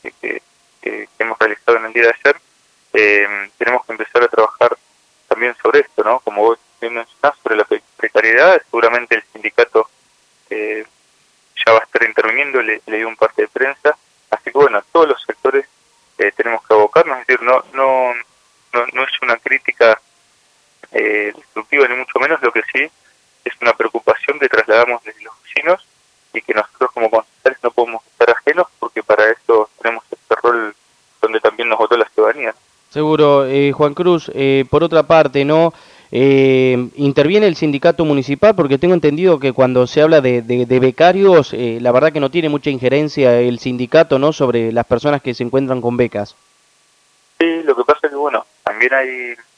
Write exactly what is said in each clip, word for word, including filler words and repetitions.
que, que, que hemos realizado en el día de ayer, eh, tenemos que empezar a trabajar también sobre esto, ¿no? Como vos mencionás, sobre la precariedad, seguramente el sindicato eh, ya va a estar interviniendo, le, le dio un parte de prensa, así que bueno, todos los sectores eh, tenemos que abocarnos, es decir, no, no, no, no es una crítica eh, destructiva ni mucho menos, lo que sí es una preocupación que trasladamos desde los vecinos y que nosotros como concejales no podemos estar ajenos porque para eso tenemos este rol donde también nos votó la ciudadanía. Seguro, eh, Juan Cruz, eh, por otra parte, ¿no? Eh, interviene el sindicato municipal porque tengo entendido que cuando se habla de, de, de becarios, eh, la verdad que no tiene mucha injerencia el sindicato, ¿no? Sobre las personas que se encuentran con becas. Sí, lo que pasa es que, bueno, también hay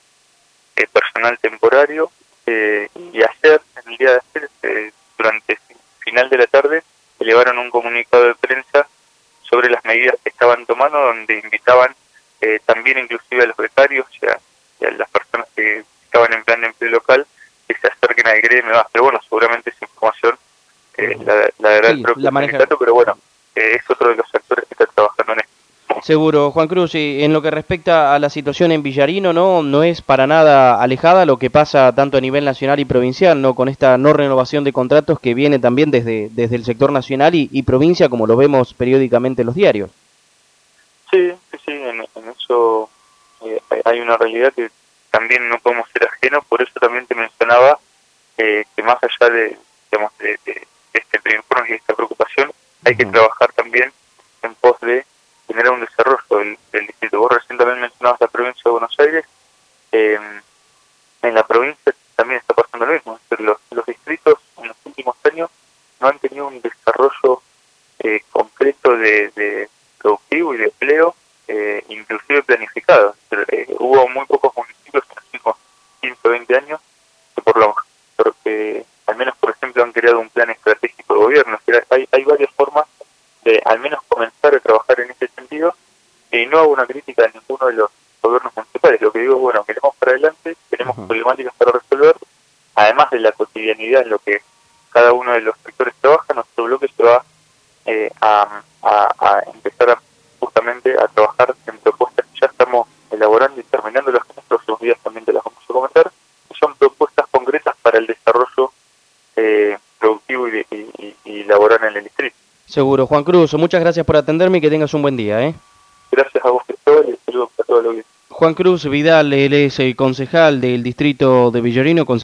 eh, personal temporario eh, y ayer, en el día de ayer, eh, durante el final de la tarde, elevaron un comunicado de prensa sobre las medidas que estaban tomando, donde invitaban eh, también inclusive a los becarios y a, y a las personas que estaban en plan de empleo local que se acerquen al gremio, más. Pero bueno, seguramente esa información eh, la, la dará el Sí, propio la maneja. sindicato, pero bueno, eh, es otro de los actores que está trabajando en esto. Seguro, Juan Cruz, y en lo que respecta a la situación en Villarino, no, no es para nada alejada lo que pasa tanto a nivel nacional y provincial, no, con esta no renovación de contratos que viene también desde, desde el sector nacional y, y provincia, como lo vemos periódicamente en los diarios. Sí, sí, sí, en, en eso eh, hay una realidad que también no podemos ser ajenos, por eso también te mencionaba eh, que más allá de, digamos, de, de, de este informe y de esta preocupación, hay que Uh-huh. trabajar también en pos de generar un desarrollo del, del distrito. Vos recién también mencionabas la provincia de Buenos Aires, eh, en la provincia también está pasando lo mismo, es decir, los, los distritos en los últimos años no han tenido un desarrollo eh, concreto de, de productivo y de empleo, eh, inclusive planificado. Eh, hubo muy pocos municipios en los últimos quince o veinte años que por lo porque al menos por ejemplo han creado un plan estratégico de gobierno. Hay, hay varias formas de al menos comenzar a trabajar en ese sentido, y no hago una crítica a ninguno de los gobiernos municipales. Lo que digo es, bueno, queremos para adelante, tenemos Uh-huh. problemáticas para resolver, además de la cotidianidad en lo que cada uno de los sectores trabaja. Nuestro bloque se va eh, a, a, a empezar a, justamente a trabajar en propuestas que ya estamos elaborando y terminando las que en estos próximos días también te las vamos a comentar, que son propuestas concretas para el desarrollo eh, productivo y, y, y, y laboral en el distrito. Seguro, Juan Cruz, muchas gracias por atenderme y que tengas un buen día, ¿eh? Gracias a vos, Cristóbal, y saludos para toda la audiencia. Juan Cruz Vidal, él es el concejal del distrito de Villarino.